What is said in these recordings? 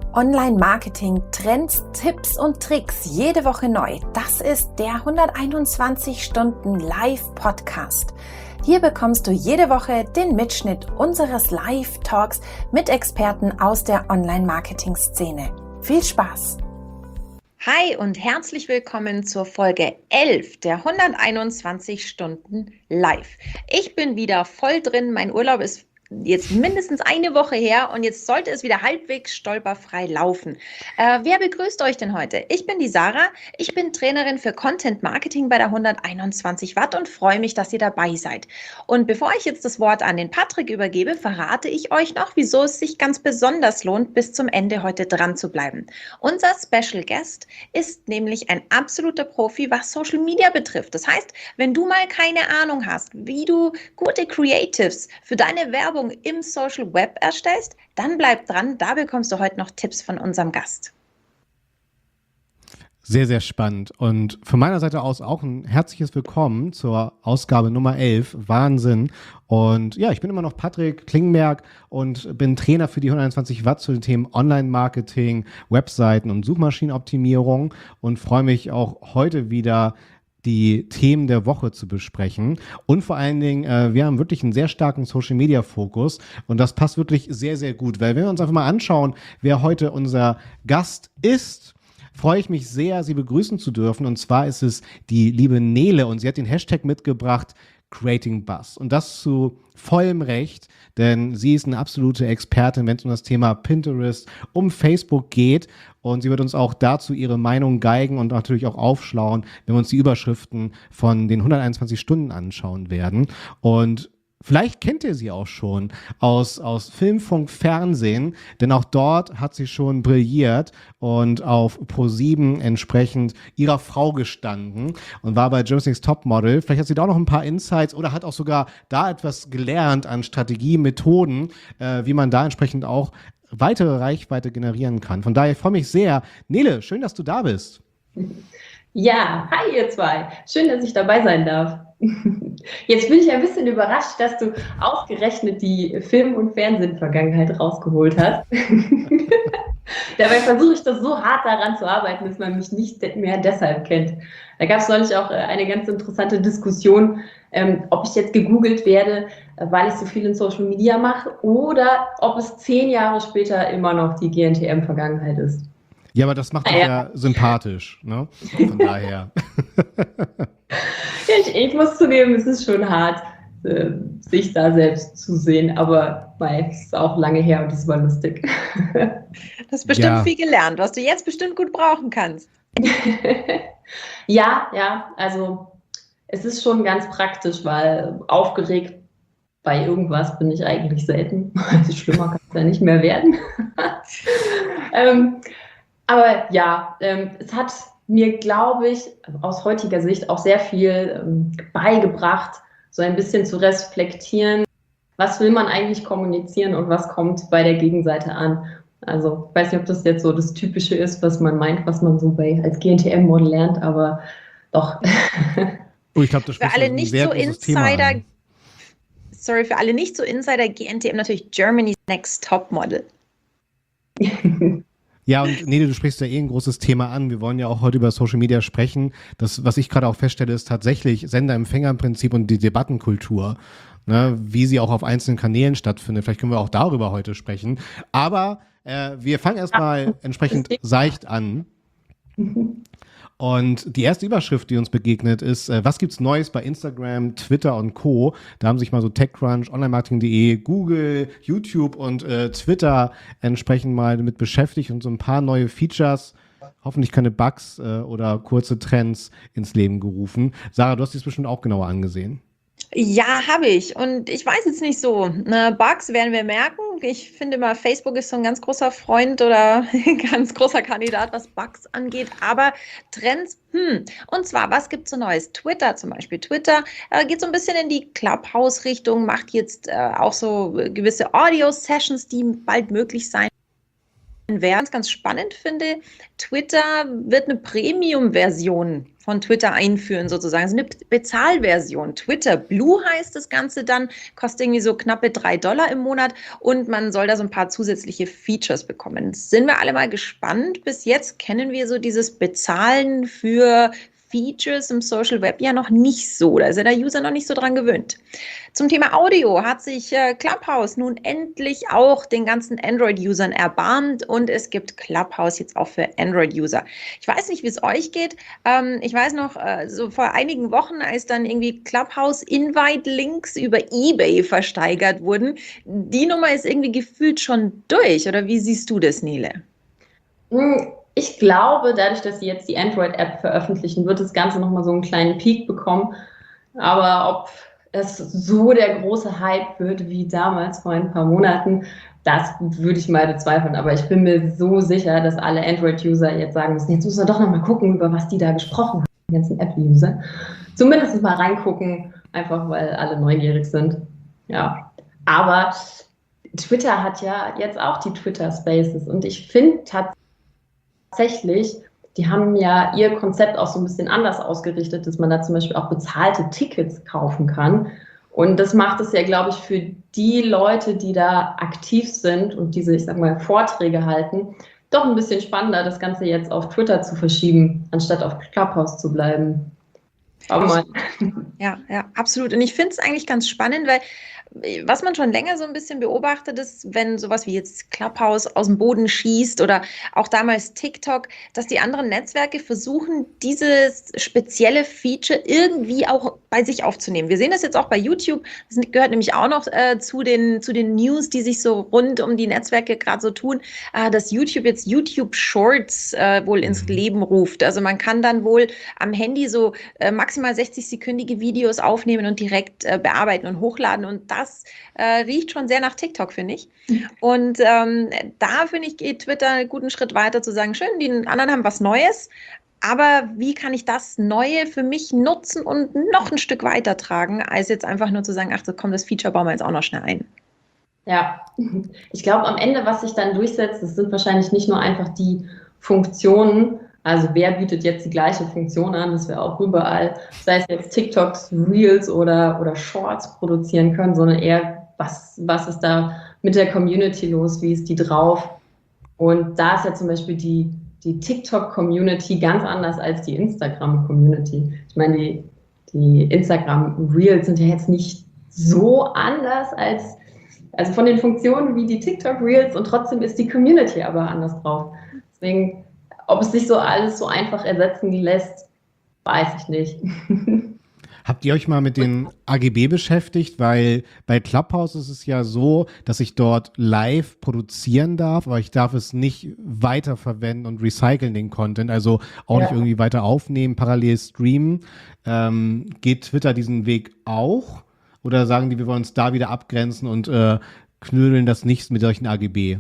Online-Marketing, Trends, Tipps und Tricks jede Woche neu. Das ist der 121 Stunden Live-Podcast. Hier bekommst du jede Woche den Mitschnitt unseres Live-Talks mit Experten aus der Online-Marketing-Szene. Viel Spaß! Hi und herzlich willkommen zur Folge 11 der 121 Stunden Live. Ich bin wieder voll drin, mein Urlaub ist jetzt mindestens eine Woche her und jetzt sollte es wieder halbwegs stolperfrei laufen. Wer begrüßt euch denn heute? Ich bin die Sarah, ich bin Trainerin für Content Marketing bei der 121 Watt und freue mich, dass ihr dabei seid. Und bevor ich jetzt das Wort an den Patrick übergebe, verrate ich euch noch, wieso es sich ganz besonders lohnt, bis zum Ende heute dran zu bleiben. Unser Special Guest ist nämlich ein absoluter Profi, was Social Media betrifft. Das heißt, wenn du mal keine Ahnung hast, wie du gute Creatives für deine Werbung im Social Web erstellst, dann bleib dran, da bekommst du heute noch Tipps von unserem Gast. Sehr, sehr spannend und von meiner Seite aus auch ein herzliches Willkommen zur Ausgabe Nummer 11, Wahnsinn. Und ja, ich bin immer noch Patrick Klingenberg und bin Trainer für die 121 Watt zu den Themen Online-Marketing, Webseiten und Suchmaschinenoptimierung und freue mich auch heute wieder die Themen der Woche zu besprechen. Und vor allen Dingen, wir haben wirklich einen sehr starken Social-Media-Fokus und das passt wirklich sehr, sehr gut, weil wenn wir uns einfach mal anschauen, wer heute unser Gast ist, freue ich mich sehr, Sie begrüßen zu dürfen. Und zwar ist es die liebe Nele und sie hat den Hashtag mitgebracht, Creating Buzz. Und das zu vollem Recht, denn sie ist eine absolute Expertin, wenn es um das Thema Pinterest, um Facebook geht. Und sie wird uns auch dazu ihre Meinung geigen und natürlich auch aufschlauen, wenn wir uns die Überschriften von den 121 Stunden anschauen werden. Und vielleicht kennt ihr sie auch schon aus Film, Funk, Fernsehen, denn auch dort hat sie schon brilliert und auf Pro7 entsprechend ihrer Frau gestanden und war bei Germany's Next Topmodel. Vielleicht hat sie da auch noch ein paar Insights oder hat auch sogar da etwas gelernt an Strategie, Methoden, wie man da entsprechend auch weitere Reichweite generieren kann. Von daher freue ich mich sehr. Nele, schön, dass du da bist. Ja, hi ihr zwei. Schön, dass ich dabei sein darf. Jetzt bin ich ein bisschen überrascht, dass du ausgerechnet die Film- und Fernsehen-Vergangenheit rausgeholt hast. Dabei versuche ich das so hart daran zu arbeiten, dass man mich nicht mehr deshalb kennt. Da gab es neulich auch eine ganz interessante Diskussion, ob ich jetzt gegoogelt werde, weil ich so viel in Social Media mache oder ob es 10 Jahre später immer noch die GNTM-Vergangenheit ist. Ja, aber das macht dich ja sympathisch, ne? Von daher. Ich muss zugeben, es ist schon hart, sich da selbst zu sehen, aber es ist auch lange her und es war lustig. Du hast bestimmt viel gelernt, was du jetzt bestimmt gut brauchen kannst. Ja, also es ist schon ganz praktisch, weil aufgeregt bei irgendwas bin ich eigentlich selten. Also schlimmer kann es ja nicht mehr werden. Aber ja, es hat mir, glaube ich, aus heutiger Sicht auch sehr viel beigebracht, so ein bisschen zu reflektieren, was will man eigentlich kommunizieren und was kommt bei der Gegenseite an. Also ich weiß nicht, ob das jetzt so das Typische ist, was man meint, was man so als GNTM-Model lernt, aber doch. Oh, ich glaube, das für alle nicht so Insider, für alle nicht so Insider, GNTM natürlich Germany's Next Topmodel. Ja, und Nele, du sprichst ja ein großes Thema an. Wir wollen ja auch heute über Social Media sprechen. Das, was ich gerade auch feststelle, ist tatsächlich Sender-Empfänger-Prinzip und die Debattenkultur, ne, wie sie auch auf einzelnen Kanälen stattfindet. Vielleicht können wir auch darüber heute sprechen. Aber wir fangen erstmal entsprechend seicht an. Und die erste Überschrift, die uns begegnet, ist, was gibt's Neues bei Instagram, Twitter und Co. Da haben sich mal so TechCrunch, Onlinemarketing.de, Google, YouTube und Twitter entsprechend mal damit beschäftigt und so ein paar neue Features, hoffentlich keine Bugs oder kurze Trends ins Leben gerufen. Sarah, du hast dies bestimmt auch genauer angesehen. Ja, habe ich. Und ich weiß jetzt nicht so. Bugs werden wir merken. Ich finde mal, Facebook ist so ein ganz großer Freund oder ganz großer Kandidat, was Bugs angeht. Aber Trends, Und zwar, was gibt es so Neues? Twitter zum Beispiel. Twitter geht so ein bisschen in die Clubhouse-Richtung, macht jetzt auch so gewisse Audio-Sessions, die bald möglich sein werden. Ganz spannend finde, Twitter wird eine Premium-Version von Twitter einführen sozusagen. Das ist eine Bezahlversion. Twitter Blue heißt das Ganze dann, kostet irgendwie so knappe $3 im Monat und man soll da so ein paar zusätzliche Features bekommen. Sind wir alle mal gespannt. Bis jetzt kennen wir so dieses Bezahlen für Features im Social Web ja noch nicht so. Da ist ja der User noch nicht so dran gewöhnt. Zum Thema Audio hat sich Clubhouse nun endlich auch den ganzen Android-Usern erbarmt und es gibt Clubhouse jetzt auch für Android-User. Ich weiß nicht, wie es euch geht. Ich weiß noch, so vor einigen Wochen, als dann irgendwie Clubhouse-Invite-Links über eBay versteigert wurden, die Nummer ist irgendwie gefühlt schon durch. Oder wie siehst du das, Nele? Ich glaube, dadurch, dass sie jetzt die Android-App veröffentlichen, wird das Ganze nochmal so einen kleinen Peak bekommen. Aber ob es so der große Hype wird wie damals vor ein paar Monaten, das würde ich mal bezweifeln. Aber ich bin mir so sicher, dass alle Android-User jetzt sagen müssen, jetzt müssen wir doch nochmal gucken, über was die da gesprochen haben, die ganzen App-User. Zumindest mal reingucken, einfach weil alle neugierig sind. Ja, aber Twitter hat ja jetzt auch die Twitter Spaces und ich finde tatsächlich, die haben ja ihr Konzept auch so ein bisschen anders ausgerichtet, dass man da zum Beispiel auch bezahlte Tickets kaufen kann. Und das macht es ja, glaube ich, für die Leute, die da aktiv sind und diese, ich sag mal, Vorträge halten, doch ein bisschen spannender, das Ganze jetzt auf Twitter zu verschieben, anstatt auf Clubhouse zu bleiben. Schau mal. Ja, absolut. Und ich finde es eigentlich ganz spannend, weil was man schon länger so ein bisschen beobachtet ist, wenn sowas wie jetzt Clubhouse aus dem Boden schießt oder auch damals TikTok, dass die anderen Netzwerke versuchen, dieses spezielle Feature irgendwie auch bei sich aufzunehmen. Wir sehen das jetzt auch bei YouTube. Das gehört nämlich auch noch zu den News, die sich so rund um die Netzwerke gerade so tun, dass YouTube jetzt YouTube Shorts wohl ins Leben ruft. Also man kann dann wohl am Handy so maximal 60-sekündige Videos aufnehmen und direkt bearbeiten und hochladen und das riecht schon sehr nach TikTok, finde ich. Und da, finde ich, geht Twitter einen guten Schritt weiter zu sagen, schön, die anderen haben was Neues, aber wie kann ich das Neue für mich nutzen und noch ein Stück weitertragen, als jetzt einfach nur zu sagen, ach, komm, das Feature bauen wir jetzt auch noch schnell ein. Ja, ich glaube, am Ende, was sich dann durchsetzt, das sind wahrscheinlich nicht nur einfach die Funktionen, also wer bietet jetzt die gleiche Funktion an, dass wir auch überall, sei es jetzt TikToks, Reels oder Shorts produzieren können, sondern eher, was ist da mit der Community los, wie ist die drauf? Und da ist ja zum Beispiel die TikTok-Community ganz anders als die Instagram-Community. Ich meine, die Instagram-Reels sind ja jetzt nicht so anders also von den Funktionen wie die TikTok-Reels und trotzdem ist die Community aber anders drauf. Deswegen, ob es sich so alles so einfach ersetzen lässt, weiß ich nicht. Habt ihr euch mal mit den AGB beschäftigt? Weil bei Clubhouse ist es ja so, dass ich dort live produzieren darf, aber ich darf es nicht weiterverwenden und recyceln, den Content, also auch nicht irgendwie weiter aufnehmen, parallel streamen. Geht Twitter diesen Weg auch? Oder sagen die, wir wollen uns da wieder abgrenzen und knödeln das nicht mit solchen AGB?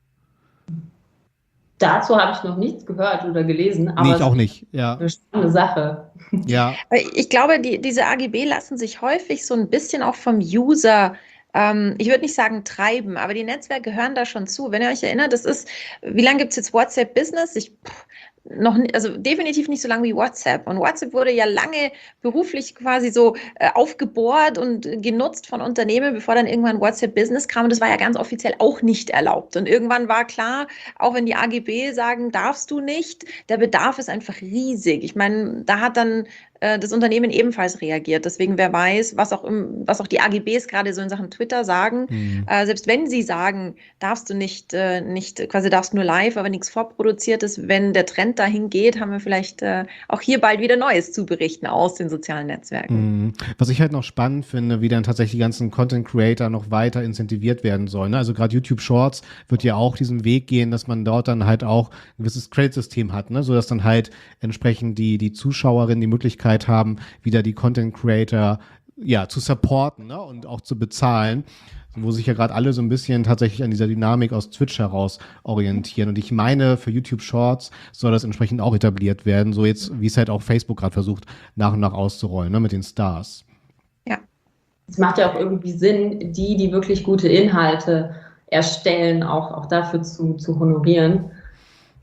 Dazu habe ich noch nichts gehört oder gelesen, aber nee, ich auch nicht. Ja. Eine spannende Sache. Ja. Ich glaube, diese AGB lassen sich häufig so ein bisschen auch vom User, ich würde nicht sagen treiben, aber die Netzwerke hören da schon zu. Wenn ihr euch erinnert, wie lange gibt es jetzt WhatsApp Business? Also definitiv nicht so lange wie WhatsApp. Und WhatsApp wurde ja lange beruflich quasi so aufgebohrt und genutzt von Unternehmen, bevor dann irgendwann WhatsApp Business kam. Und das war ja ganz offiziell auch nicht erlaubt. Und irgendwann war klar, auch wenn die AGB sagen, darfst du nicht, der Bedarf ist einfach riesig. Ich meine, da hat dann das Unternehmen ebenfalls reagiert. Deswegen, wer weiß, was auch die AGBs gerade so in Sachen Twitter sagen. Selbst wenn sie sagen, darfst du nicht, quasi darfst nur live, aber nichts vorproduziertes, wenn der Trend dahin geht, haben wir vielleicht auch hier bald wieder Neues zu berichten aus den sozialen Netzwerken. Was ich halt noch spannend finde, wie dann tatsächlich die ganzen Content Creator noch weiter incentiviert werden sollen. Also gerade YouTube Shorts wird ja auch diesen Weg gehen, dass man dort dann halt auch ein gewisses Credit-System hat, ne? Sodass dann halt entsprechend die Zuschauerinnen die Möglichkeit haben, wieder die Content Creator zu supporten, ne? Und auch zu bezahlen, wo sich ja gerade alle so ein bisschen tatsächlich an dieser Dynamik aus Twitch heraus orientieren. Und ich meine, für YouTube Shorts soll das entsprechend auch etabliert werden, so jetzt, wie es halt auch Facebook gerade versucht, nach und nach auszurollen, ne? Mit den Stars. Ja. Es macht ja auch irgendwie Sinn, die wirklich gute Inhalte erstellen, auch dafür zu honorieren.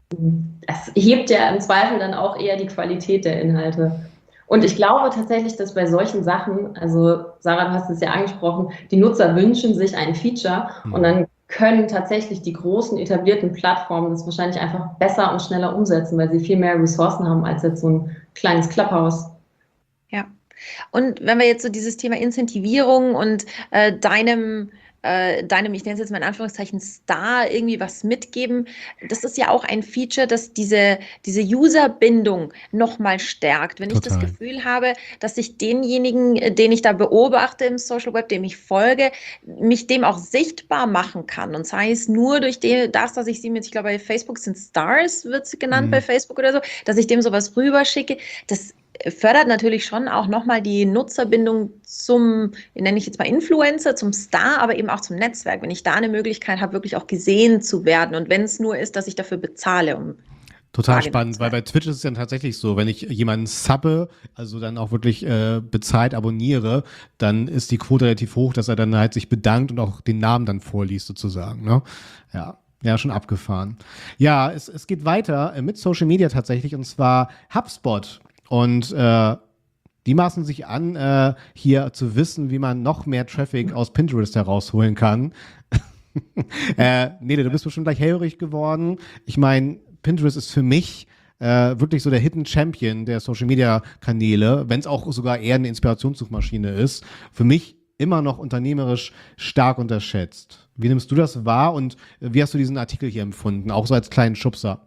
das hebt ja im Zweifel dann auch eher die Qualität der Inhalte. Und ich glaube tatsächlich, dass bei solchen Sachen, also Sarah, du hast es ja angesprochen, die Nutzer wünschen sich ein Feature und dann können tatsächlich die großen etablierten Plattformen das wahrscheinlich einfach besser und schneller umsetzen, weil sie viel mehr Ressourcen haben als jetzt so ein kleines Clubhouse. Ja. Und wenn wir jetzt so dieses Thema Incentivierung und deinem, ich nenne es jetzt mal in Anführungszeichen, Star irgendwie was mitgeben, das ist ja auch ein Feature, das diese Userbindung nochmal stärkt. Wenn ich das Gefühl habe, dass ich denjenigen, den ich da beobachte im Social Web, dem ich folge, mich dem auch sichtbar machen kann. Und sei es nur durch das, dass ich sie mit, ich glaube, bei Facebook sind Stars, wird sie genannt bei Facebook oder so, dass ich dem sowas rüberschicke, das fördert natürlich schon auch nochmal die Nutzerbindung zum, nenne ich jetzt mal Influencer, zum Star, aber eben auch zum Netzwerk, wenn ich da eine Möglichkeit habe, wirklich auch gesehen zu werden und wenn es nur ist, dass ich dafür bezahle. Total spannend, weil bei Twitch ist es ja tatsächlich so, wenn ich jemanden subbe, also dann auch wirklich bezahlt abonniere, dann ist die Quote relativ hoch, dass er dann halt sich bedankt und auch den Namen dann vorliest sozusagen, ne? Ja, schon abgefahren. Ja, es geht weiter mit Social Media tatsächlich und zwar HubSpot. Und die maßen sich an, hier zu wissen, wie man noch mehr Traffic aus Pinterest herausholen kann. Nele, du bist bestimmt gleich hellhörig geworden. Ich meine, Pinterest ist für mich wirklich so der Hidden Champion der Social-Media-Kanäle, wenn es auch sogar eher eine Inspirationssuchmaschine ist. Für mich immer noch unternehmerisch stark unterschätzt. Wie nimmst du das wahr und wie hast du diesen Artikel hier empfunden, auch so als kleinen Schubser?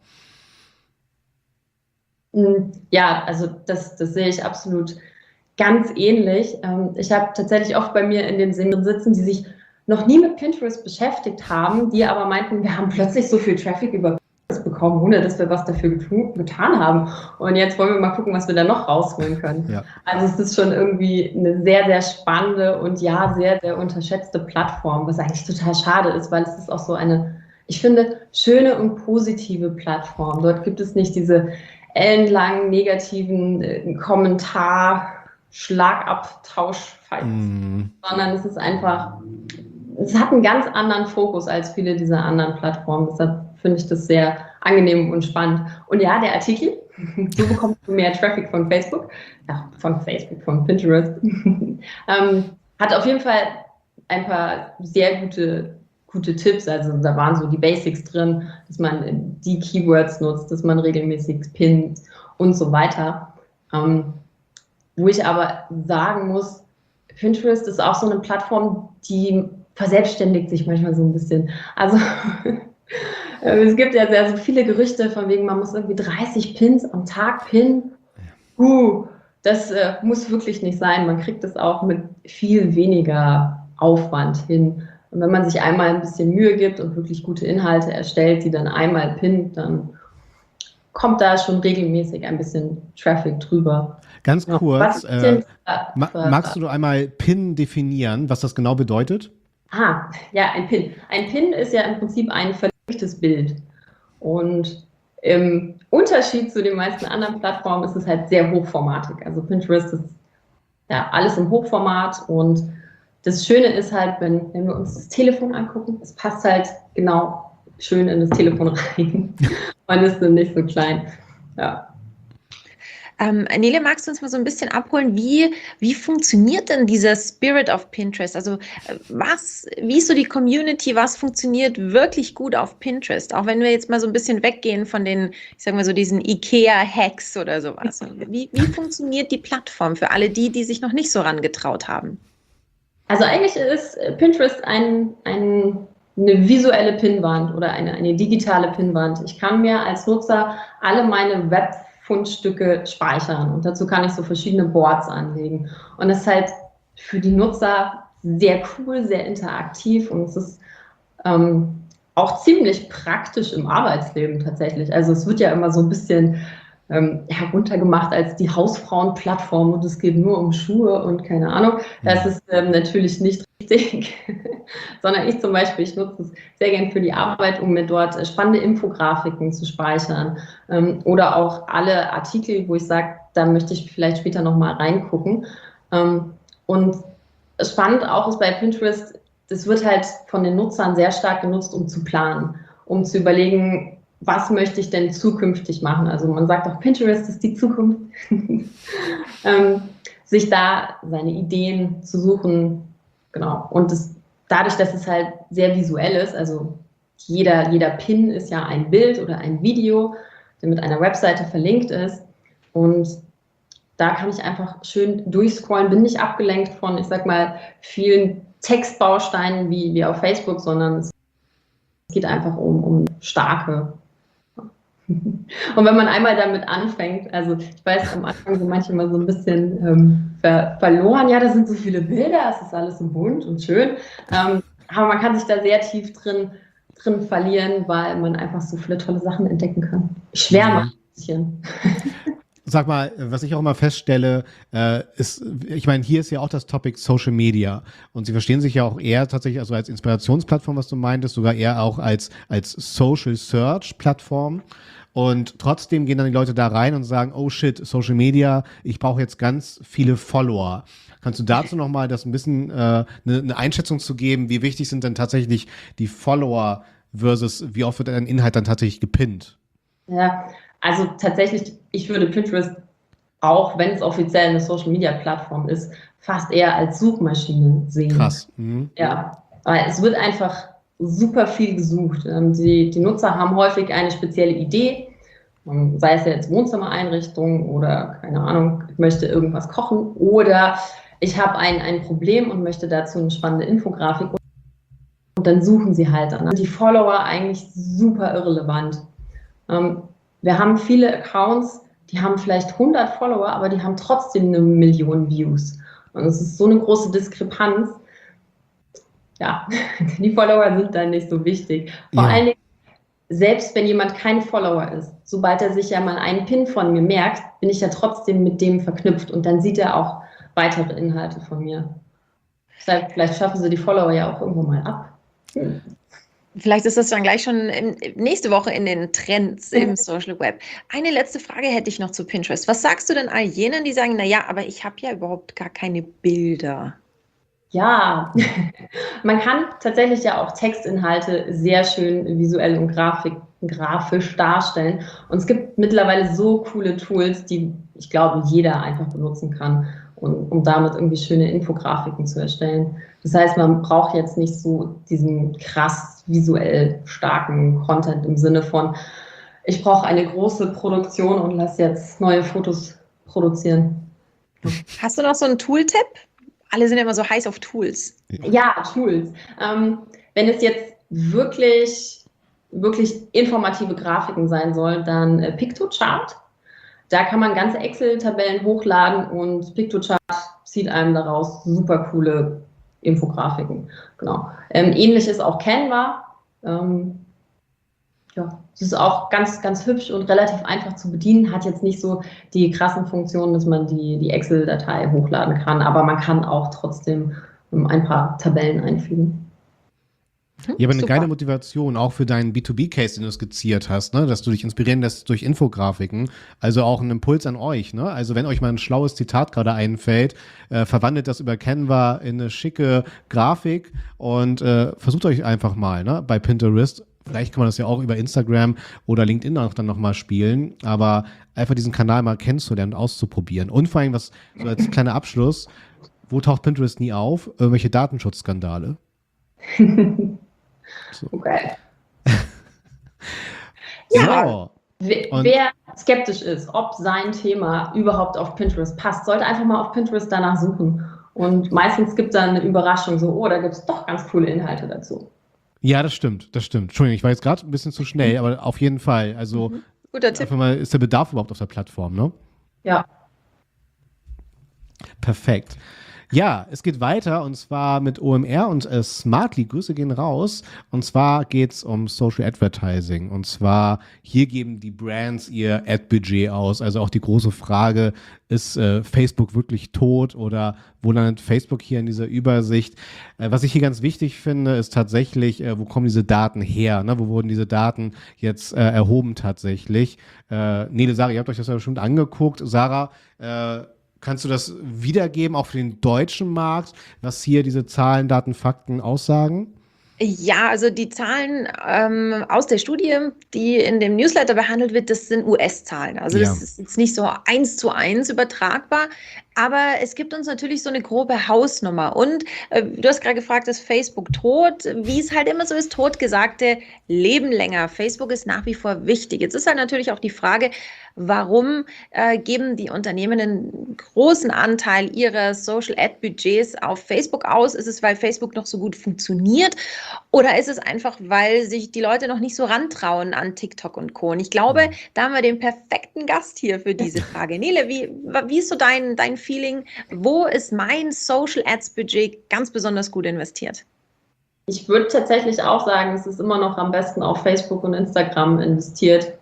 Ja, also das sehe ich absolut ganz ähnlich. Ich habe tatsächlich oft bei mir in den Sendungen sitzen, die sich noch nie mit Pinterest beschäftigt haben, die aber meinten, wir haben plötzlich so viel Traffic über Pinterest bekommen, ohne dass wir was dafür getan haben. Und jetzt wollen wir mal gucken, was wir da noch rausholen können. Ja. Also es ist schon irgendwie eine sehr, sehr spannende und ja, sehr, sehr unterschätzte Plattform, was eigentlich total schade ist, weil es ist auch so eine, ich finde, schöne und positive Plattform. Dort gibt es nicht diese ellenlangen negativen Kommentar-Schlagabtausch-Fights, sondern es ist einfach, es hat einen ganz anderen Fokus als viele dieser anderen Plattformen. Deshalb finde ich das sehr angenehm und spannend. Und ja, der Artikel, so bekommst du mehr Traffic von Facebook, von Pinterest, hat auf jeden Fall ein paar sehr gute Tipps, also da waren so die Basics drin, dass man die Keywords nutzt, dass man regelmäßig pinnt und so weiter. Wo ich aber sagen muss, Pinterest ist auch so eine Plattform, die verselbstständigt sich manchmal so ein bisschen. Also es gibt ja sehr so viele Gerüchte von wegen, man muss irgendwie 30 Pins am Tag pinnen. Das muss wirklich nicht sein. Man kriegt es auch mit viel weniger Aufwand hin. Und wenn man sich einmal ein bisschen Mühe gibt und wirklich gute Inhalte erstellt, die dann einmal pinnt, dann kommt da schon regelmäßig ein bisschen Traffic drüber. Ganz kurz, magst du einmal Pin definieren, was das genau bedeutet? Ja, ein Pin. Ein Pin ist ja im Prinzip ein verlinktes Bild. Und im Unterschied zu den meisten anderen Plattformen ist es halt sehr hochformatig. Also Pinterest ist ja alles im Hochformat und das Schöne ist halt, wenn wir uns das Telefon angucken, es passt halt genau schön in das Telefon rein. Man ist dann nicht so klein. Ja. Nele, magst du uns mal so ein bisschen abholen, wie funktioniert denn dieser Spirit of Pinterest? Also wie ist so die Community, was funktioniert wirklich gut auf Pinterest? Auch wenn wir jetzt mal so ein bisschen weggehen von den, ich sag mal so diesen IKEA-Hacks oder sowas. Wie funktioniert die Plattform für alle die sich noch nicht so rangetraut haben? Also eigentlich ist Pinterest eine visuelle Pinnwand oder eine digitale Pinnwand. Ich kann mir als Nutzer alle meine Webfundstücke speichern und dazu kann ich so verschiedene Boards anlegen. Und das ist halt für die Nutzer sehr cool, sehr interaktiv und es ist auch ziemlich praktisch im Arbeitsleben tatsächlich. Also es wird ja immer so ein bisschen heruntergemacht als die Hausfrauenplattform und es geht nur um Schuhe und keine Ahnung. Das ist natürlich nicht richtig, sondern ich zum Beispiel, ich nutze es sehr gern für die Arbeit, um mir dort spannende Infografiken zu speichern oder auch alle Artikel, wo ich sage, da möchte ich vielleicht später nochmal reingucken. Und spannend auch ist bei Pinterest, das wird halt von den Nutzern sehr stark genutzt, um zu planen, um zu überlegen, was möchte ich denn zukünftig machen? Also man sagt auch, Pinterest ist die Zukunft. Sich da seine Ideen zu suchen, genau. Und dadurch, dass es halt sehr visuell ist, also jeder Pin ist ja ein Bild oder ein Video, der mit einer Webseite verlinkt ist. Und da kann ich einfach schön durchscrollen, bin nicht abgelenkt von, ich sag mal, vielen Textbausteinen wie auf Facebook, sondern es geht einfach um starke. Und wenn man einmal damit anfängt, also ich weiß, am Anfang sind manche mal so ein bisschen verloren, ja, da sind so viele Bilder, es ist alles so bunt und schön, aber man kann sich da sehr tief drin verlieren, weil man einfach so viele tolle Sachen entdecken kann. Schwer macht ein bisschen. Sag mal, was ich auch immer feststelle, ist, ich meine, hier ist ja auch das Topic Social Media und Sie verstehen sich ja auch eher tatsächlich also als Inspirationsplattform, was du meintest, sogar eher auch als Social Search Plattform. Und trotzdem gehen dann die Leute da rein und sagen, oh shit, Social Media, ich brauche jetzt ganz viele Follower. Kannst du dazu nochmal das ein bisschen eine Einschätzung zu geben, wie wichtig sind denn tatsächlich die Follower versus wie oft wird ein Inhalt dann tatsächlich gepinnt? Ja, also tatsächlich, ich würde Pinterest, auch wenn es offiziell eine Social-Media-Plattform ist, fast eher als Suchmaschine sehen. Krass. Mhm. Ja, weil es wird einfach super viel gesucht. Die Nutzer haben häufig eine spezielle Idee, sei es jetzt Wohnzimmereinrichtung oder, keine Ahnung, ich möchte irgendwas kochen oder ich habe ein Problem und möchte dazu eine spannende Infografik und dann suchen sie halt dann. Die Follower eigentlich super irrelevant. Wir haben viele Accounts, die haben vielleicht 100 Follower, aber die haben trotzdem 1 Million Views. Und es ist so eine große Diskrepanz. Ja, die Follower sind dann nicht so wichtig. Vor allen Dingen, selbst wenn jemand kein Follower ist, sobald er sich ja mal einen Pin von mir merkt, bin ich ja trotzdem mit dem verknüpft und dann sieht er auch weitere Inhalte von mir. Vielleicht schaffen sie die Follower ja auch irgendwo mal ab. Vielleicht ist das dann gleich schon nächste Woche in den Trends im Social Web. Eine letzte Frage hätte ich noch zu Pinterest. Was sagst du denn all jenen, die sagen, naja, aber ich habe ja überhaupt gar keine Bilder? Ja, man kann tatsächlich ja auch Textinhalte sehr schön visuell und grafisch darstellen. Und es gibt mittlerweile so coole Tools, die ich glaube, jeder einfach benutzen kann, um damit irgendwie schöne Infografiken zu erstellen. Das heißt, man braucht jetzt nicht so diesen krass visuell starken Content im Sinne von, ich brauche eine große Produktion und lass jetzt neue Fotos produzieren. Hast du noch so einen Tool-Tipp? Alle sind ja immer so heiß auf Tools. Ja, Tools. Wenn es jetzt wirklich informative Grafiken sein soll, dann Piktochart. Da kann man ganze Excel-Tabellen hochladen und Piktochart zieht einem daraus super coole Infografiken. Genau. Ähnlich ist auch Canva. Es ist auch ganz, ganz hübsch und relativ einfach zu bedienen, hat jetzt nicht so die krassen Funktionen, dass man die Excel-Datei hochladen kann, aber man kann auch trotzdem ein paar Tabellen einfügen. Ja, aber eine geile Motivation, auch für deinen B2B-Case, den du skizziert hast, ne? Dass du dich inspirieren lässt durch Infografiken. Also auch ein Impuls an euch, ne? Also wenn euch mal ein schlaues Zitat gerade einfällt, verwandelt das über Canva in eine schicke Grafik und versucht euch einfach mal, ne? Bei Pinterest. Vielleicht kann man das ja auch über Instagram oder LinkedIn auch dann nochmal spielen, aber einfach diesen Kanal mal kennenzulernen und auszuprobieren. Und vor allem, was so als kleiner Abschluss, wo taucht Pinterest nie auf? Irgendwelche Datenschutzskandale. So. Okay. So. Wer skeptisch ist, ob sein Thema überhaupt auf Pinterest passt, sollte einfach mal auf Pinterest danach suchen. Und meistens gibt es dann eine Überraschung, so, oh, da gibt es doch ganz coole Inhalte dazu. Ja, das stimmt. Entschuldigung, ich war jetzt gerade ein bisschen zu schnell, aber auf jeden Fall. Also, guter Tipp. Einfach mal, ist der Bedarf überhaupt auf der Plattform, ne? Ja. Perfekt. Ja, es geht weiter und zwar mit OMR und Smartly. Grüße gehen raus. Und zwar geht's um Social Advertising. Und zwar hier geben die Brands ihr Ad-Budget aus. Also auch die große Frage, ist Facebook wirklich tot oder wo landet Facebook hier in dieser Übersicht? Was ich hier ganz wichtig finde, ist tatsächlich, wo kommen diese Daten her? Ne? Wo wurden diese Daten jetzt erhoben tatsächlich? Nele, Sarah, ihr habt euch das ja bestimmt angeguckt. Sarah, kannst du das wiedergeben, auch für den deutschen Markt, was hier diese Zahlen, Daten, Fakten aussagen? Ja, also die Zahlen aus der Studie, die in dem Newsletter behandelt wird, das sind US-Zahlen. Also Ja. das ist jetzt nicht so 1:1 übertragbar, aber es gibt uns natürlich so eine grobe Hausnummer. Und du hast gerade gefragt, ist Facebook tot? Wie es halt immer so ist, Totgesagte leben länger. Facebook ist nach wie vor wichtig. Jetzt ist halt natürlich auch die Frage, warum geben die Unternehmen einen großen Anteil ihrer Social-Ad-Budgets auf Facebook aus? Ist es, weil Facebook noch so gut funktioniert? Oder ist es einfach, weil sich die Leute noch nicht so rantrauen an TikTok und Co.? Und ich glaube, da haben wir den perfekten Gast hier für diese Frage. Nele, wie ist so dein Feeling? Wo ist mein Social Ads Budget ganz besonders gut investiert? Ich würde tatsächlich auch sagen, es ist immer noch am besten auf Facebook und Instagram investiert.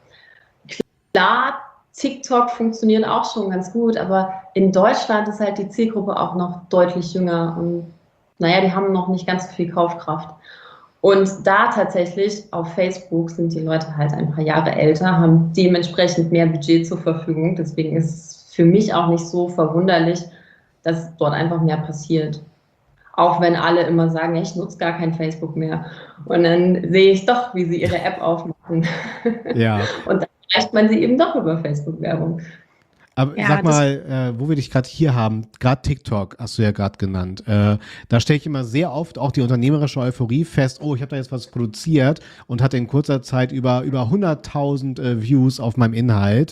Klar, TikTok funktioniert auch schon ganz gut, aber in Deutschland ist halt die Zielgruppe auch noch deutlich jünger und naja, die haben noch nicht ganz so viel Kaufkraft. Und da tatsächlich auf Facebook sind die Leute halt ein paar Jahre älter, haben dementsprechend mehr Budget zur Verfügung. Deswegen ist es für mich auch nicht so verwunderlich, dass dort einfach mehr passiert. Auch wenn alle immer sagen, ja, ich nutze gar kein Facebook mehr. Und dann sehe ich doch, wie sie ihre App aufmachen. Ja. Und dann erreicht man sie eben doch über Facebook-Werbung. Aber Ja, sag mal, wo wir dich gerade hier haben, gerade TikTok hast du ja gerade genannt, da stelle ich immer sehr oft auch die unternehmerische Euphorie fest, oh, ich habe da jetzt was produziert und hatte in kurzer Zeit über 100.000 Views auf meinem Inhalt.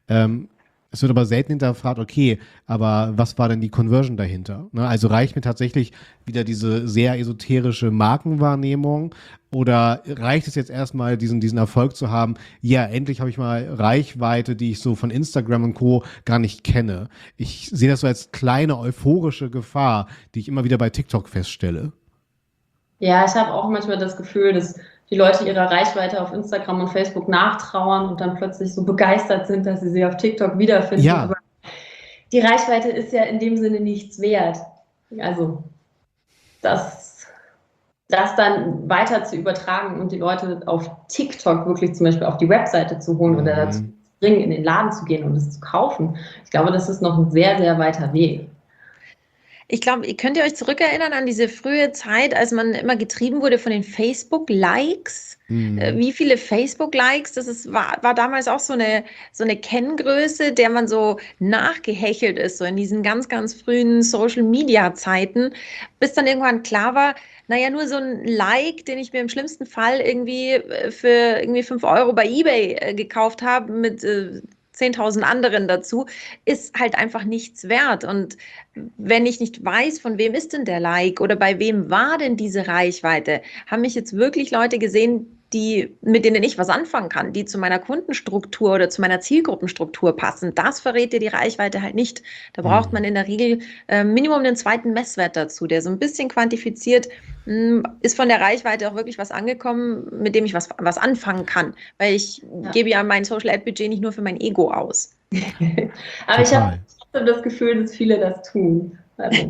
Es wird aber selten hinterfragt, okay, aber was war denn die Conversion dahinter? Ne? Also reicht mir tatsächlich wieder diese sehr esoterische Markenwahrnehmung oder reicht es jetzt erstmal, diesen Erfolg zu haben, ja, endlich habe ich mal Reichweite, die ich so von Instagram und Co. gar nicht kenne. Ich sehe das so als kleine euphorische Gefahr, die ich immer wieder bei TikTok feststelle. Ja, ich habe auch manchmal das Gefühl, dass die Leute ihrer Reichweite auf Instagram und Facebook nachtrauern und dann plötzlich so begeistert sind, dass sie sie auf TikTok wiederfinden. Ja. Aber die Reichweite ist ja in dem Sinne nichts wert. Also das dann weiter zu übertragen und die Leute auf TikTok wirklich zum Beispiel auf die Webseite zu holen oder dazu zu bringen, in den Laden zu gehen und es zu kaufen. Ich glaube, das ist noch ein sehr, sehr weiter Weg. Ich glaube, könnt ihr euch zurückerinnern an diese frühe Zeit, als man immer getrieben wurde von den Facebook-Likes? Wie viele Facebook-Likes? War damals auch so eine Kenngröße, der man so nachgehechelt ist, so in diesen ganz, ganz frühen Social-Media-Zeiten, bis dann irgendwann klar war, naja, nur so ein Like, den ich mir im schlimmsten Fall irgendwie für irgendwie 5 € bei eBay gekauft habe mit 10.000 anderen dazu, ist halt einfach nichts wert. Und wenn ich nicht weiß, von wem ist denn der Like oder bei wem war denn diese Reichweite, haben mich jetzt wirklich Leute gesehen, mit denen ich was anfangen kann, die zu meiner Kundenstruktur oder zu meiner Zielgruppenstruktur passen. Das verrät dir die Reichweite halt nicht. Da braucht man in der Regel Minimum einen zweiten Messwert dazu, der so ein bisschen quantifiziert, ist von der Reichweite auch wirklich was angekommen, mit dem ich was anfangen kann. Weil ich gebe ja mein Social-Ad-Budget nicht nur für mein Ego aus. Aber ich habe das Gefühl, dass viele das tun. Also.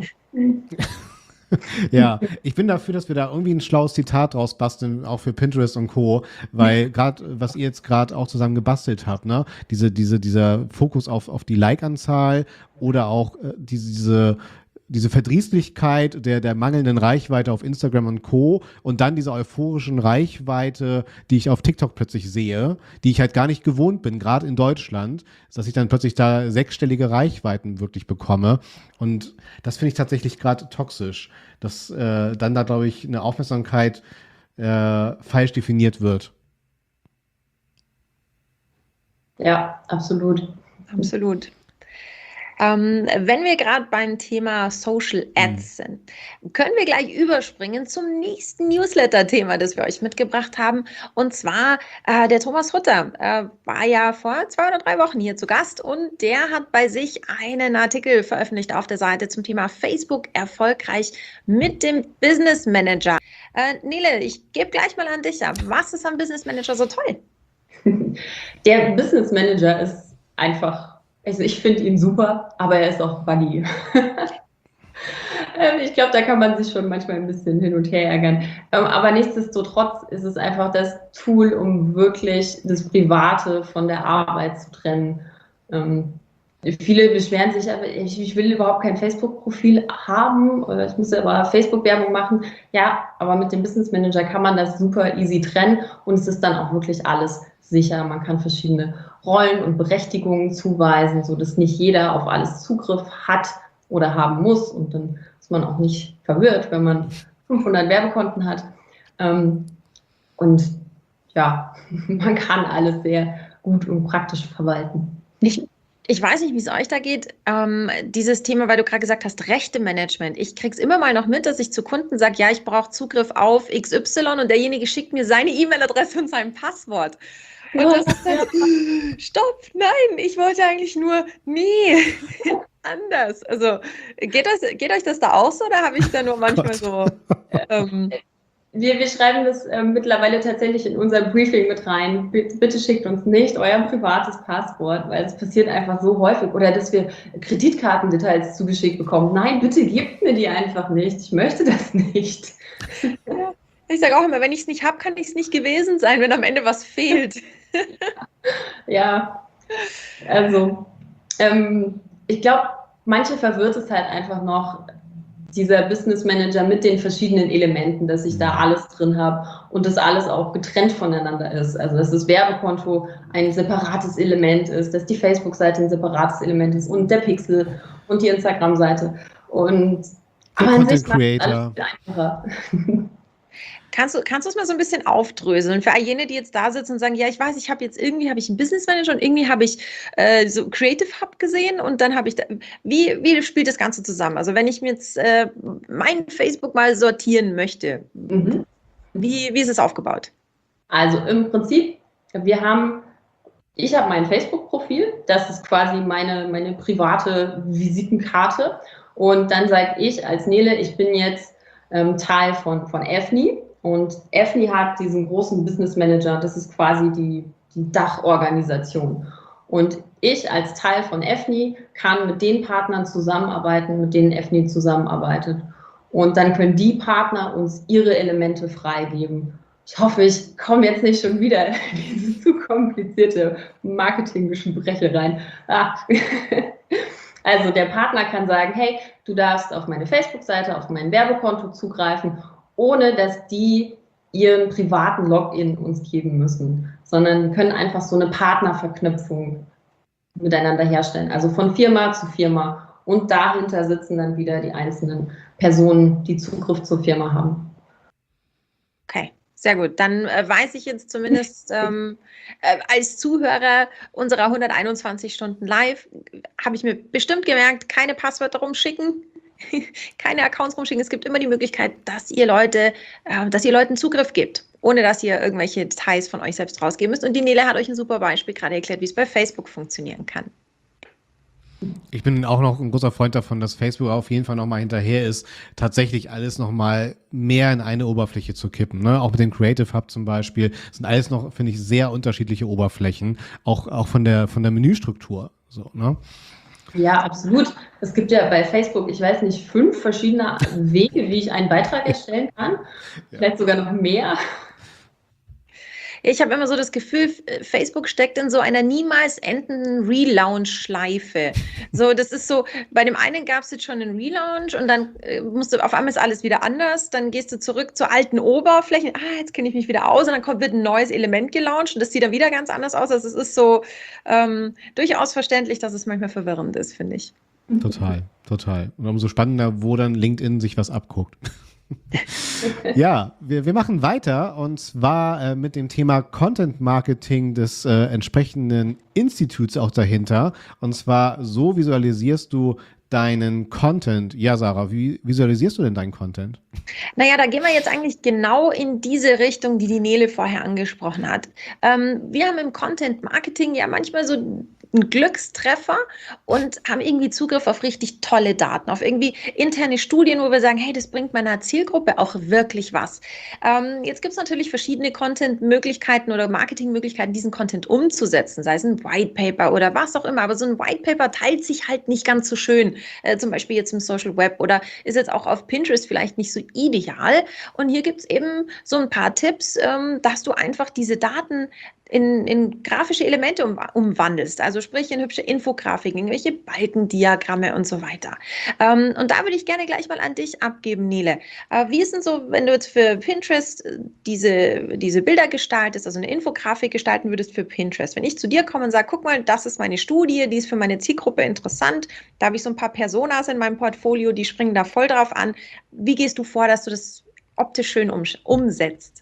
Ja, ich bin dafür, dass wir da irgendwie ein schlaues Zitat draus basteln, auch für Pinterest und Co., weil gerade, was ihr jetzt gerade auch zusammen gebastelt habt, ne, dieser Fokus auf die Like-Anzahl oder auch diese Verdrießlichkeit der mangelnden Reichweite auf Instagram und Co. und dann diese euphorischen Reichweite, die ich auf TikTok plötzlich sehe, die ich halt gar nicht gewohnt bin, gerade in Deutschland, dass ich dann plötzlich da 6-stellige Reichweiten wirklich bekomme. Und das finde ich tatsächlich gerade toxisch, dass dann da, glaube ich, eine Aufmerksamkeit falsch definiert wird. Ja, absolut. Absolut. Wenn wir gerade beim Thema Social Ads sind, können wir gleich überspringen zum nächsten Newsletter-Thema, das wir euch mitgebracht haben. Und zwar der Thomas Hutter war ja vor 2 oder 3 Wochen hier zu Gast und der hat bei sich einen Artikel veröffentlicht auf der Seite zum Thema Facebook erfolgreich mit dem Business Manager. Nele, ich gebe gleich mal an dich ab. Was ist am Business Manager so toll? Der Business Manager ist einfach, also ich finde ihn super, aber er ist auch funny. Ich glaube, da kann man sich schon manchmal ein bisschen hin und her ärgern. Aber nichtsdestotrotz ist es einfach das Tool, um wirklich das Private von der Arbeit zu trennen. Viele beschweren sich, aber ich will überhaupt kein Facebook-Profil haben oder ich muss aber Facebook-Werbung machen. Ja, aber mit dem Business Manager kann man das super easy trennen und es ist dann auch wirklich alles sicher. Man kann verschiedene Rollen und Berechtigungen zuweisen, sodass nicht jeder auf alles Zugriff hat oder haben muss und dann ist man auch nicht verwirrt, wenn man 500 Werbekonten hat. Und ja, man kann alles sehr gut und praktisch verwalten. Ich weiß nicht, wie es euch da geht. Dieses Thema, weil du gerade gesagt hast, Rechte-Management. Ich kriege es immer mal noch mit, dass ich zu Kunden sage, ja, ich brauche Zugriff auf XY und derjenige schickt mir seine E-Mail-Adresse und sein Passwort. Und das ist dann, stopp, nein, ich wollte eigentlich nur, nee, anders. Also geht euch das da auch so oder habe ich da nur manchmal so... Wir schreiben das mittlerweile tatsächlich in unser Briefing mit rein. Bitte schickt uns nicht euer privates Passwort, weil es passiert einfach so häufig. Oder dass wir Kreditkartendetails zugeschickt bekommen. Nein, bitte gebt mir die einfach nicht. Ich möchte das nicht. Ja, ich sage auch immer, wenn ich es nicht habe, kann ich es nicht gewesen sein, wenn am Ende was fehlt. Ja, also ich glaube, manche verwirrt es halt einfach noch, dieser Business Manager mit den verschiedenen Elementen, dass ich da alles drin habe und das alles auch getrennt voneinander ist. Also dass das Werbekonto ein separates Element ist, dass die Facebook-Seite ein separates Element ist und der Pixel und die Instagram-Seite. Und der Content Creator. Einfacher. Kannst du es mal so ein bisschen aufdröseln für all jene, die jetzt da sitzen und sagen, ja, ich weiß, habe ich einen Business Manager und irgendwie habe ich so Creative Hub gesehen und dann habe ich, wie spielt das Ganze zusammen? Also wenn ich mir jetzt mein Facebook mal sortieren möchte, wie ist es aufgebaut? Also im Prinzip, ich habe mein Facebook-Profil, das ist quasi meine private Visitenkarte und dann sage ich als Nele, ich bin jetzt Teil von EFNI. Und EFNI hat diesen großen Business Manager, das ist quasi die Dachorganisation. Und ich als Teil von EFNI kann mit den Partnern zusammenarbeiten, mit denen EFNI zusammenarbeitet. Und dann können die Partner uns ihre Elemente freigeben. Ich hoffe, ich komme jetzt nicht schon wieder in diese zu komplizierte Marketinggespräche rein. Also der Partner kann sagen, hey, du darfst auf meine Facebook-Seite, auf mein Werbekonto zugreifen, ohne dass die ihren privaten Login uns geben müssen, sondern können einfach so eine Partnerverknüpfung miteinander herstellen, also von Firma zu Firma und dahinter sitzen dann wieder die einzelnen Personen, die Zugriff zur Firma haben. Okay, sehr gut. Dann weiß ich jetzt zumindest als Zuhörer unserer 121 Stunden live, habe ich mir bestimmt gemerkt, keine Passwörter rumschicken, keine Accounts rumschicken. Es gibt immer die Möglichkeit, dass ihr Leuten Zugriff gebt, ohne dass ihr irgendwelche Details von euch selbst rausgeben müsst. Und die Nele hat euch ein super Beispiel gerade erklärt, wie es bei Facebook funktionieren kann. Ich bin auch noch ein großer Freund davon, dass Facebook auf jeden Fall nochmal hinterher ist, tatsächlich alles nochmal mehr in eine Oberfläche zu kippen. Ne? Auch mit dem Creative Hub zum Beispiel. Das sind alles noch, finde ich, sehr unterschiedliche Oberflächen. Auch von der Menüstruktur. So, ne? Ja, absolut. Es gibt ja bei Facebook, ich weiß nicht, 5 verschiedene Wege, wie ich einen Beitrag erstellen kann. Vielleicht sogar noch mehr. Ich habe immer so das Gefühl, Facebook steckt in so einer niemals endenden Relaunch-Schleife. So, das ist so, bei dem einen gab es jetzt schon einen Relaunch und dann auf einmal ist alles wieder anders. Dann gehst du zurück zur alten Oberfläche. Jetzt kenne ich mich wieder aus und dann wird ein neues Element gelauncht und das sieht dann wieder ganz anders aus. Also es ist so durchaus verständlich, dass es manchmal verwirrend ist, finde ich. Total. Und umso spannender, wo dann LinkedIn sich was abguckt. Ja, wir machen weiter und zwar mit dem Thema Content Marketing des entsprechenden Instituts auch dahinter. Und zwar, so visualisierst du deinen Content. Ja, Sarah, wie visualisierst du denn deinen Content? Naja, da gehen wir jetzt eigentlich genau in diese Richtung, die Nele vorher angesprochen hat. Wir haben im Content Marketing ja manchmal so einen Glückstreffer und haben irgendwie Zugriff auf richtig tolle Daten, auf irgendwie interne Studien, wo wir sagen, hey, das bringt meiner Zielgruppe auch wirklich was. Jetzt gibt es natürlich verschiedene Content-Möglichkeiten oder Marketing-Möglichkeiten, diesen Content umzusetzen, sei es ein White Paper oder was auch immer, aber so ein White Paper teilt sich halt nicht ganz so schön, zum Beispiel jetzt im Social Web oder ist jetzt auch auf Pinterest vielleicht nicht so ideal. Und hier gibt es eben so ein paar Tipps, dass du einfach diese Daten in grafische Elemente umwandelst, also sprich in hübsche Infografiken, irgendwelche Balkendiagramme und so weiter. Und da würde ich gerne gleich mal an dich abgeben, Nele. Wie ist denn so, wenn du jetzt für Pinterest diese Bilder gestaltest, also eine Infografik gestalten würdest für Pinterest? Wenn ich zu dir komme und sage, guck mal, das ist meine Studie, die ist für meine Zielgruppe interessant, da habe ich so ein paar Personas in meinem Portfolio, die springen da voll drauf an. Wie gehst du vor, dass du das optisch schön umsetzt?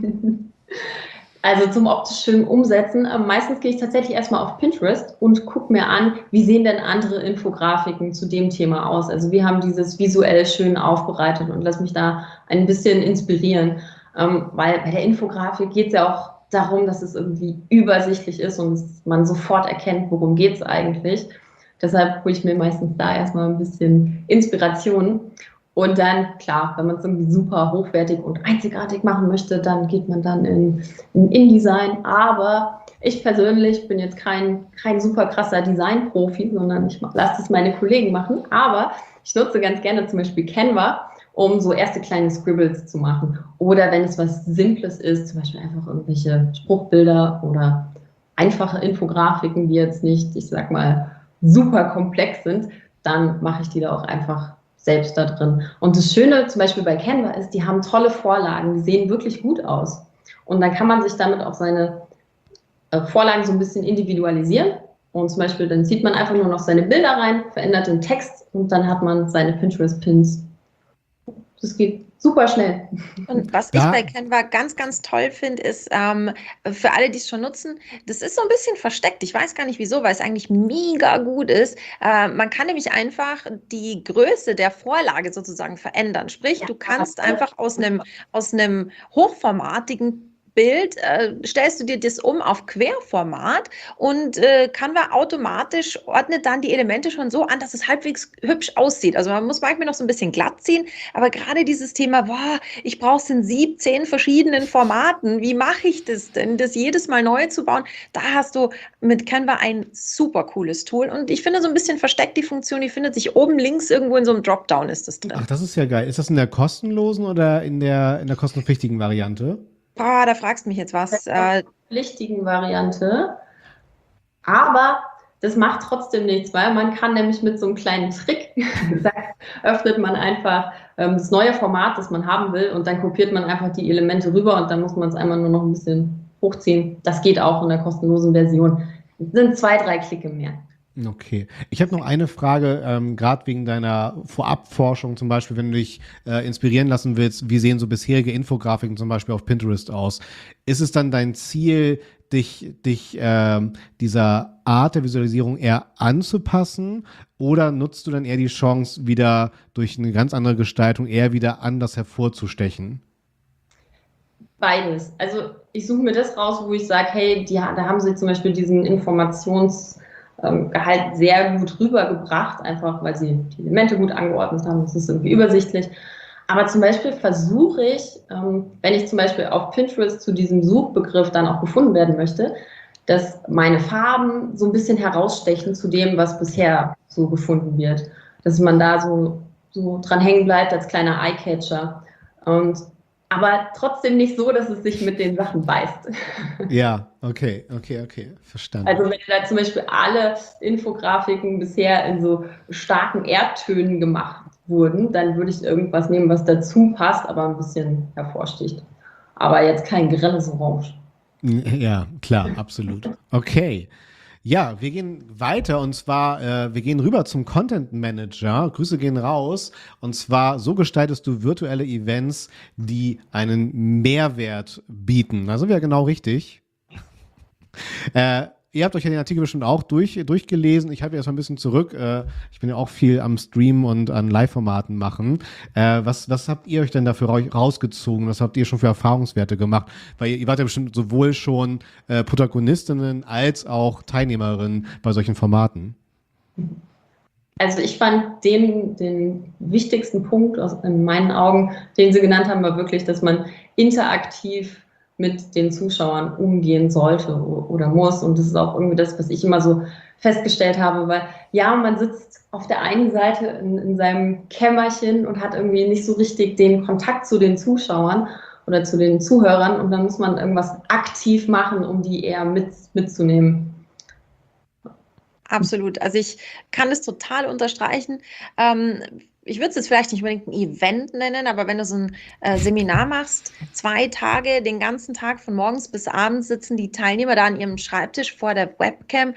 Also zum optisch schön Umsetzen, meistens gehe ich tatsächlich erstmal auf Pinterest und gucke mir an, wie sehen denn andere Infografiken zu dem Thema aus. Also wir haben dieses visuell schön aufbereitet und lass mich da ein bisschen inspirieren, weil bei der Infografik geht es ja auch darum, dass es irgendwie übersichtlich ist und man sofort erkennt, worum geht es eigentlich. Deshalb hole ich mir meistens da erstmal ein bisschen Inspiration. Und dann, klar, wenn man es irgendwie super hochwertig und einzigartig machen möchte, dann geht man dann in InDesign. Aber ich persönlich bin jetzt kein super krasser Design-Profi, sondern ich lasse es meine Kollegen machen. Aber ich nutze ganz gerne zum Beispiel Canva, um so erste kleine Scribbles zu machen. Oder wenn es was Simples ist, zum Beispiel einfach irgendwelche Spruchbilder oder einfache Infografiken, die jetzt nicht, ich sag mal, super komplex sind, dann mache ich die da auch einfach selbst da drin. Und das Schöne zum Beispiel bei Canva ist, die haben tolle Vorlagen, die sehen wirklich gut aus. Und dann kann man sich damit auch seine Vorlagen so ein bisschen individualisieren. Und zum Beispiel dann zieht man einfach nur noch seine Bilder rein, verändert den Text und dann hat man seine Pinterest-Pins. Das geht super schnell. Und was ich bei Canva ganz, ganz toll finde, ist, für alle, die es schon nutzen, das ist so ein bisschen versteckt. Ich weiß gar nicht wieso, weil es eigentlich mega gut ist. Man kann nämlich einfach die Größe der Vorlage sozusagen verändern. Sprich, du kannst einfach aus einem hochformatigen Bild stellst du dir das um auf Querformat und Canva automatisch ordnet dann die Elemente schon so an, dass es halbwegs hübsch aussieht. Also man muss manchmal noch so ein bisschen glatt ziehen, aber gerade dieses Thema, boah, ich brauche es in 17 verschiedenen Formaten, wie mache ich das denn, das jedes Mal neu zu bauen? Da hast du mit Canva ein super cooles Tool und ich finde so ein bisschen versteckt die Funktion, die findet sich oben links irgendwo in so einem Dropdown ist das drin. Ach, das ist ja geil. Ist das in der kostenlosen oder in der kostenpflichtigen Variante? Da fragst du mich jetzt was. Pflichtigen Variante. Aber das macht trotzdem nichts, weil man kann nämlich mit so einem kleinen Trick, öffnet man einfach das neue Format, das man haben will und dann kopiert man einfach die Elemente rüber und dann muss man es einmal nur noch ein bisschen hochziehen. Das geht auch in der kostenlosen Version. Das sind 2-3 Klicke mehr. Okay. Ich habe noch eine Frage, gerade wegen deiner Vorabforschung zum Beispiel, wenn du dich inspirieren lassen willst, wie sehen so bisherige Infografiken zum Beispiel auf Pinterest aus? Ist es dann dein Ziel, dich dieser Art der Visualisierung eher anzupassen oder nutzt du dann eher die Chance, wieder durch eine ganz andere Gestaltung eher wieder anders hervorzustechen? Beides. Also ich suche mir das raus, wo ich sage, hey, da haben sie zum Beispiel diesen Gehalt sehr gut rübergebracht, einfach weil sie die Elemente gut angeordnet haben. Das ist irgendwie übersichtlich. Aber zum Beispiel versuche ich, wenn ich zum Beispiel auf Pinterest zu diesem Suchbegriff dann auch gefunden werden möchte, dass meine Farben so ein bisschen herausstechen zu dem, was bisher so gefunden wird. Dass man da so dran hängen bleibt als kleiner Eyecatcher. Aber trotzdem nicht so, dass es sich mit den Sachen beißt. Ja, okay, verstanden. Also wenn da zum Beispiel alle Infografiken bisher in so starken Erdtönen gemacht wurden, dann würde ich irgendwas nehmen, was dazu passt, aber ein bisschen hervorsticht. Aber jetzt kein grelles Orange. Ja, klar, absolut. Okay. Ja, wir gehen weiter und zwar, wir gehen rüber zum Content Manager. Grüße gehen raus. Und zwar, so gestaltest du virtuelle Events, die einen Mehrwert bieten. Da sind wir ja genau richtig. Ihr habt euch ja den Artikel bestimmt auch durchgelesen. Ich habe jetzt mal ein bisschen zurück. Ich bin ja auch viel am Stream und an Live-Formaten machen. Was habt ihr euch denn dafür rausgezogen? Was habt ihr schon für Erfahrungswerte gemacht? Weil ihr wart ja bestimmt sowohl schon Protagonistinnen als auch Teilnehmerinnen bei solchen Formaten. Also ich fand den wichtigsten Punkt in meinen Augen, den Sie genannt haben, war wirklich, dass man interaktiv mit den Zuschauern umgehen sollte oder muss. Und das ist auch irgendwie das, was ich immer so festgestellt habe, weil ja, man sitzt auf der einen Seite in seinem Kämmerchen und hat irgendwie nicht so richtig den Kontakt zu den Zuschauern. oder zu den Zuhörern und dann muss man irgendwas aktiv machen, um die eher mitzunehmen. Absolut. Also ich kann es total unterstreichen. Ich würde es jetzt vielleicht nicht unbedingt ein Event nennen, aber wenn du so ein Seminar machst, 2 Tage, den ganzen Tag von morgens bis abends sitzen die Teilnehmer da an ihrem Schreibtisch vor der Webcam.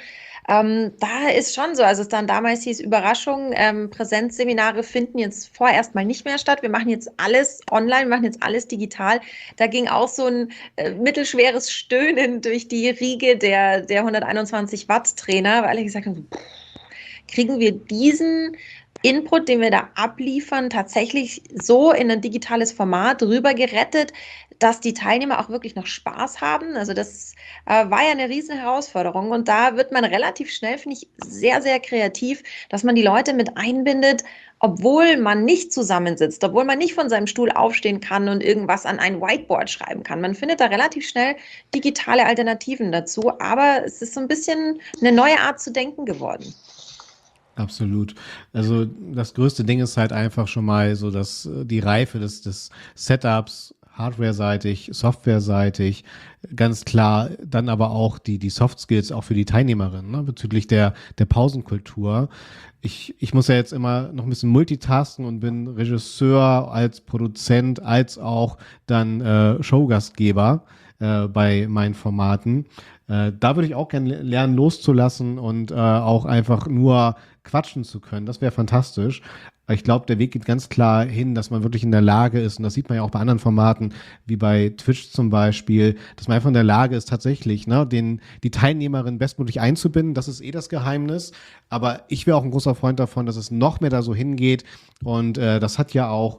Da ist schon so, also es dann damals hieß Überraschung, Präsenzseminare finden jetzt vorerst mal nicht mehr statt. Wir machen jetzt alles online, wir machen jetzt alles digital. Da ging auch so ein mittelschweres Stöhnen durch die Riege der 121 Watt Trainer, weil ich gesagt habe, kriegen wir diesen Input, den wir da abliefern, tatsächlich so in ein digitales Format rüber gerettet, dass die Teilnehmer auch wirklich noch Spaß haben. Also das war ja eine riesen Herausforderung und da wird man relativ schnell, finde ich, sehr, sehr kreativ, dass man die Leute mit einbindet, obwohl man nicht zusammensitzt, obwohl man nicht von seinem Stuhl aufstehen kann und irgendwas an ein Whiteboard schreiben kann. Man findet da relativ schnell digitale Alternativen dazu, aber es ist so ein bisschen eine neue Art zu denken geworden. Absolut. Also das größte Ding ist halt einfach schon mal so, dass die Reife des Setups, hardware-seitig, software-seitig, ganz klar, dann aber auch die Soft Skills auch für die Teilnehmerinnen, ne, bezüglich der Pausenkultur. Ich muss ja jetzt immer noch ein bisschen multitasken und bin Regisseur als Produzent, als auch dann Showgastgeber bei meinen Formaten. Da würde ich auch gerne lernen, loszulassen und auch einfach nur quatschen zu können. Das wäre fantastisch. Ich glaube, der Weg geht ganz klar hin, dass man wirklich in der Lage ist, und das sieht man ja auch bei anderen Formaten, wie bei Twitch zum Beispiel, dass man einfach in der Lage ist, tatsächlich die Teilnehmerin bestmöglich einzubinden. Das ist das Geheimnis. Aber ich wäre auch ein großer Freund davon, dass es noch mehr da so hingeht. Und das hat ja auch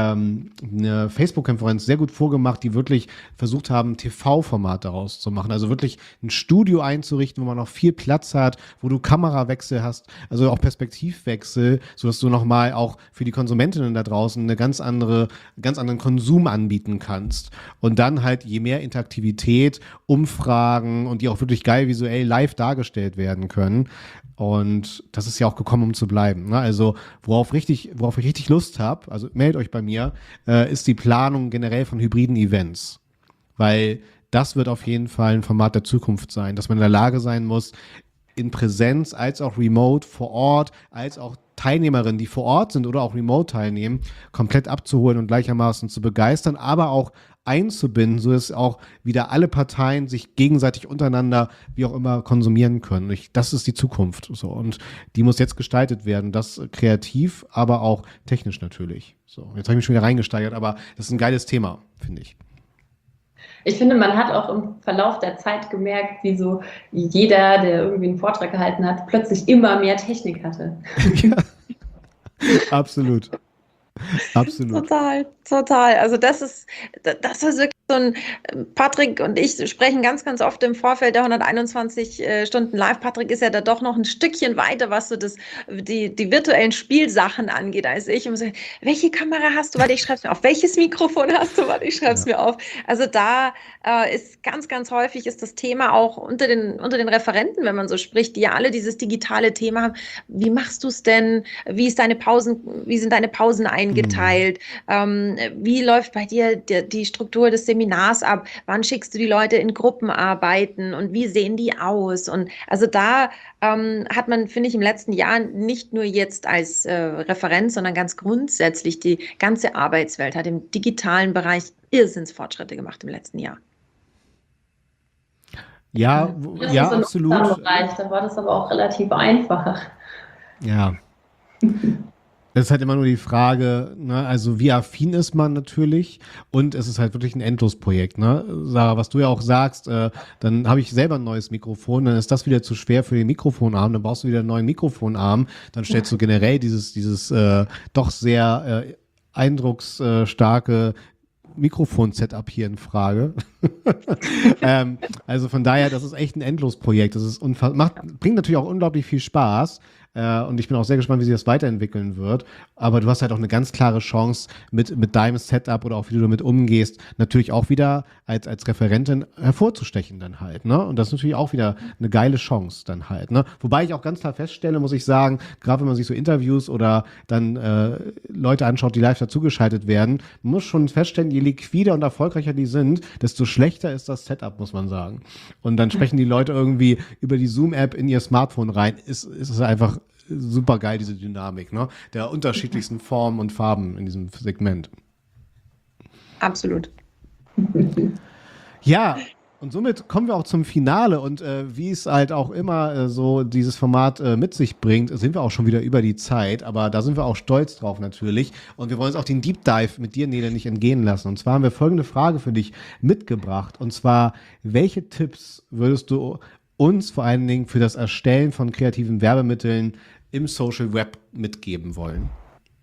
eine Facebook-Konferenz sehr gut vorgemacht, die wirklich versucht haben, TV-Format daraus zu machen. Also wirklich ein Studio einzurichten, wo man noch viel Platz hat, wo du Kamerawechsel hast, also auch Perspektivwechsel, sodass du nochmal auch für die Konsumentinnen da draußen eine ganz anderen Konsum anbieten kannst. Und dann halt je mehr Interaktivität, Umfragen und die auch wirklich geil visuell live dargestellt werden können. Und das ist ja auch gekommen, um zu bleiben. Ne? Also worauf ich richtig Lust habe, also meldet euch bei mir, ist die Planung generell von hybriden Events. Weil das wird auf jeden Fall ein Format der Zukunft sein, dass man in der Lage sein muss, in Präsenz als auch remote vor Ort, als auch Teilnehmerinnen, die vor Ort sind oder auch remote teilnehmen, komplett abzuholen und gleichermaßen zu begeistern, aber auch einzubinden, so dass auch wieder alle Parteien sich gegenseitig untereinander wie auch immer konsumieren können. Das ist die Zukunft. So. Und die muss jetzt gestaltet werden. Das kreativ, aber auch technisch natürlich. So, jetzt habe ich mich schon wieder reingesteigert, aber das ist ein geiles Thema, finde ich. Ich finde, man hat auch im Verlauf der Zeit gemerkt, wie so jeder, der irgendwie einen Vortrag gehalten hat, plötzlich immer mehr Technik hatte. Ja, absolut. Absolut. Total. Also das ist wirklich so ein, Patrick und ich sprechen ganz, ganz oft im Vorfeld der 121 Stunden live. Patrick ist ja da doch noch ein Stückchen weiter, was so die virtuellen Spielsachen angeht, als ich. Und so, welche Kamera hast du? Warte, ich schreib's mir auf. Welches Mikrofon hast du? Warte, ich schreib's mir auf. Also da ist ganz, ganz häufig ist das Thema auch unter den Referenten, wenn man so spricht, die ja alle dieses digitale Thema haben. Wie machst du es denn? Wie sind deine Pausen eingeteilt? Wie läuft bei dir die Struktur des Seminars ab? Wann schickst du die Leute in Gruppenarbeiten und wie sehen die aus? Und also da hat man, finde ich, im letzten Jahr nicht nur jetzt als Referent, sondern ganz grundsätzlich die ganze Arbeitswelt hat im digitalen Bereich Irrsinnsfortschritte gemacht im letzten Jahr. Ja, ja, absolut. Da war das aber auch relativ einfach. Ja. Es ist halt immer nur die Frage, ne, also wie affin ist man natürlich und es ist halt wirklich ein Endlosprojekt, ne? Sarah, was du ja auch sagst, dann habe ich selber ein neues Mikrofon, dann ist das wieder zu schwer für den Mikrofonarm, dann brauchst du wieder einen neuen Mikrofonarm, dann stellst du generell dieses doch sehr eindrucksstarke Mikrofon-Setup hier in Frage. Also von daher, das ist echt ein Endlosprojekt. Das ist bringt natürlich auch unglaublich viel Spaß, Und ich bin auch sehr gespannt, wie sich das weiterentwickeln wird. Aber du hast halt auch eine ganz klare Chance mit deinem Setup oder auch wie du damit umgehst, natürlich auch wieder als Referentin hervorzustechen dann halt, ne? Und das ist natürlich auch wieder eine geile Chance dann halt, ne? Wobei ich auch ganz klar feststelle, muss ich sagen, gerade wenn man sich so Interviews oder dann Leute anschaut, die live dazugeschaltet werden, man muss schon feststellen, je liquider und erfolgreicher die sind, desto schlechter ist das Setup, muss man sagen. Und dann sprechen die Leute irgendwie über die Zoom-App in ihr Smartphone rein. Ist es einfach super geil, diese Dynamik, ne? Der unterschiedlichsten Formen und Farben in diesem Segment. Absolut. Ja, und somit kommen wir auch zum Finale und wie es halt auch immer so dieses Format mit sich bringt, sind wir auch schon wieder über die Zeit, aber da sind wir auch stolz drauf natürlich und wir wollen uns auch den Deep Dive mit dir, Nele, nicht entgehen lassen. Und zwar haben wir folgende Frage für dich mitgebracht und zwar, welche Tipps würdest du uns vor allen Dingen für das Erstellen von kreativen Werbemitteln im Social Web mitgeben wollen?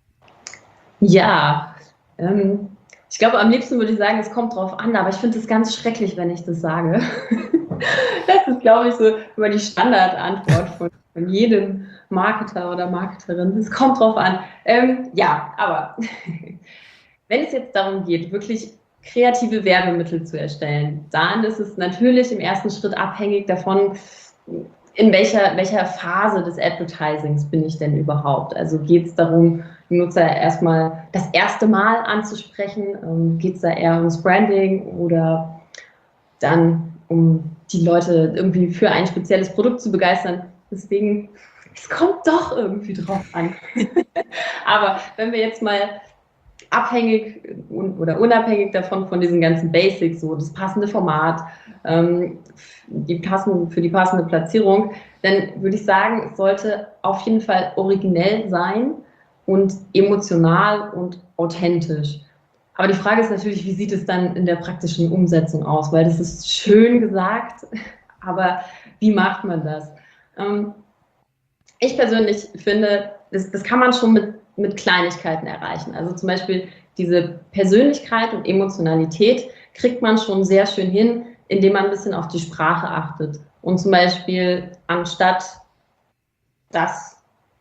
Ja, ich glaube, am liebsten würde ich sagen, es kommt drauf an, aber ich finde es ganz schrecklich, wenn ich das sage. Das ist, glaube ich, so immer die Standardantwort von jedem Marketer oder Marketerin. Es kommt drauf an. Ja, aber wenn es jetzt darum geht, wirklich kreative Werbemittel zu erstellen, dann ist es natürlich im ersten Schritt abhängig davon, in welcher Phase des Advertisings bin ich denn überhaupt? Also geht es darum, den Nutzer erstmal das erste Mal anzusprechen? Geht es da eher ums Branding oder dann um die Leute irgendwie für ein spezielles Produkt zu begeistern? Deswegen, es kommt doch irgendwie drauf an. Aber wenn wir jetzt mal abhängig oder unabhängig davon von diesen ganzen Basics, so das passende Format, für die passende Platzierung, dann würde ich sagen, es sollte auf jeden Fall originell sein und emotional und authentisch. Aber die Frage ist natürlich, wie sieht es dann in der praktischen Umsetzung aus? Weil das ist schön gesagt, aber wie macht man das? Ich persönlich finde, das kann man schon mit Kleinigkeiten erreichen. Also zum Beispiel diese Persönlichkeit und Emotionalität kriegt man schon sehr schön hin, indem man ein bisschen auf die Sprache achtet. Und zum Beispiel anstatt das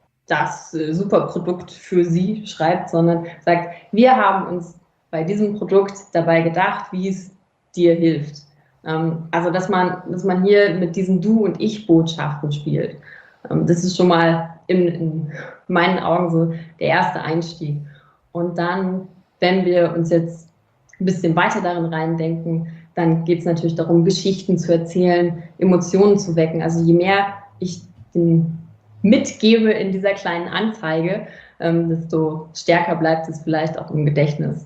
super Produkt für Sie schreibt, sondern sagt, wir haben uns bei diesem Produkt dabei gedacht, wie es dir hilft. Also dass man hier mit diesen Du- und Ich-Botschaften spielt. Das ist schon mal in meinen Augen so der erste Einstieg. Und dann, wenn wir uns jetzt ein bisschen weiter darin reindenken, dann geht es natürlich darum, Geschichten zu erzählen, Emotionen zu wecken. Also je mehr ich mitgebe in dieser kleinen Anzeige, desto stärker bleibt es vielleicht auch im Gedächtnis.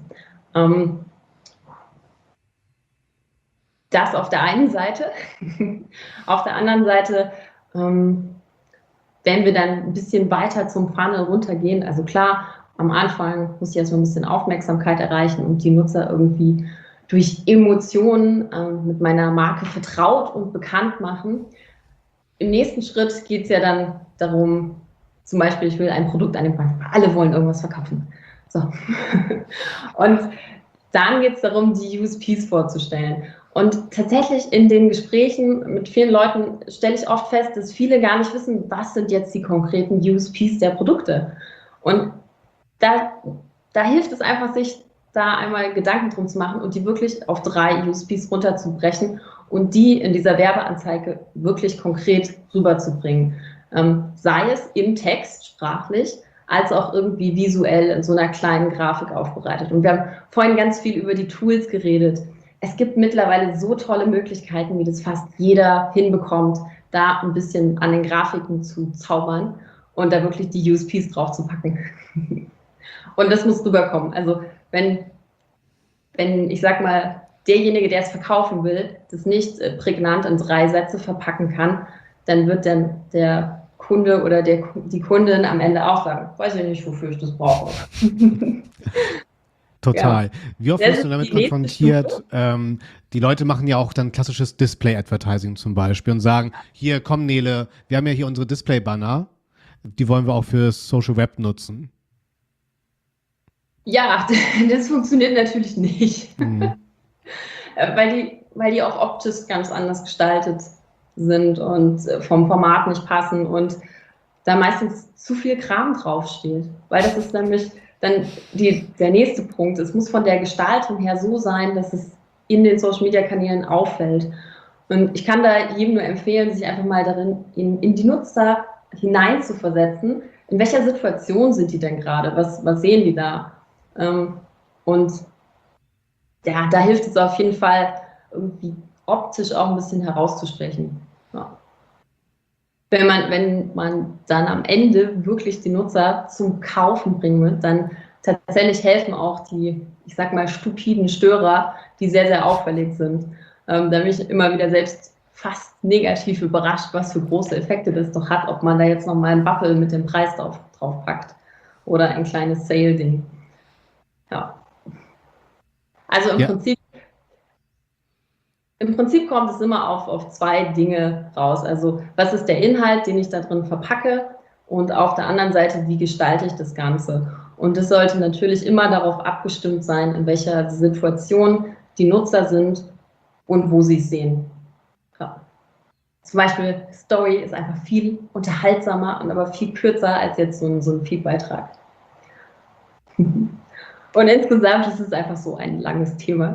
Das auf der einen Seite. Auf der anderen Seite, wenn wir dann ein bisschen weiter zum Funnel runtergehen, also klar, am Anfang muss ich erstmal ein bisschen Aufmerksamkeit erreichen und die Nutzer irgendwie durch Emotionen mit meiner Marke vertraut und bekannt machen. Im nächsten Schritt geht es ja dann darum, zum Beispiel, ich will ein Produkt an den Markt, alle wollen irgendwas verkaufen. So. Und dann geht es darum, die USPs vorzustellen. Und tatsächlich in den Gesprächen mit vielen Leuten stelle ich oft fest, dass viele gar nicht wissen, was sind jetzt die konkreten USPs der Produkte. Und da hilft es einfach, sich da einmal Gedanken drum zu machen und die wirklich auf 3 USPs runterzubrechen und die in dieser Werbeanzeige wirklich konkret rüberzubringen. Sei es im Text, sprachlich, als auch irgendwie visuell in so einer kleinen Grafik aufbereitet. Und wir haben vorhin ganz viel über die Tools geredet. Es gibt mittlerweile so tolle Möglichkeiten, wie das fast jeder hinbekommt, da ein bisschen an den Grafiken zu zaubern und da wirklich die USPs drauf zu packen. Und das muss rüberkommen. Also wenn ich sag mal, derjenige, der es verkaufen will, das nicht prägnant in 3 Sätze verpacken kann, dann wird dann der Kunde oder die Kundin am Ende auch sagen, weiß ich nicht, wofür ich das brauche. Total. Ja. Wie oft wirst du damit die konfrontiert? Die Leute machen ja auch dann klassisches Display-Advertising zum Beispiel und sagen, hier, komm Nele, wir haben ja hier unsere Display-Banner, die wollen wir auch fürs Social Web nutzen. Ja, das funktioniert natürlich nicht, weil die auch optisch ganz anders gestaltet sind und vom Format nicht passen und da meistens zu viel Kram draufsteht. Weil das ist nämlich dann der nächste Punkt. Es muss von der Gestaltung her so sein, dass es in den Social-Media-Kanälen auffällt. Und ich kann da jedem nur empfehlen, sich einfach mal darin in die Nutzer hinein zu versetzen. In welcher Situation sind die denn gerade? Was sehen die da? Und ja, da hilft es auf jeden Fall, irgendwie optisch auch ein bisschen herauszustechen. Ja. Wenn man dann am Ende wirklich die Nutzer zum Kaufen bringen wird, dann tatsächlich helfen auch die, ich sag mal, stupiden Störer, die sehr, sehr auffällig sind. Da bin ich immer wieder selbst fast negativ überrascht, was für große Effekte das doch hat, ob man da jetzt nochmal einen Bubble mit dem Preis drauf packt oder ein kleines Sale-Ding. Ja. Also im Prinzip kommt es immer auf zwei Dinge raus. Also was ist der Inhalt, den ich da drin verpacke, und auf der anderen Seite, wie gestalte ich das Ganze? Und das sollte natürlich immer darauf abgestimmt sein, in welcher Situation die Nutzer sind und wo sie es sehen. Ja. Zum Beispiel Story ist einfach viel unterhaltsamer und aber viel kürzer als jetzt so ein Feed-Beitrag. Und insgesamt ist es einfach so ein langes Thema.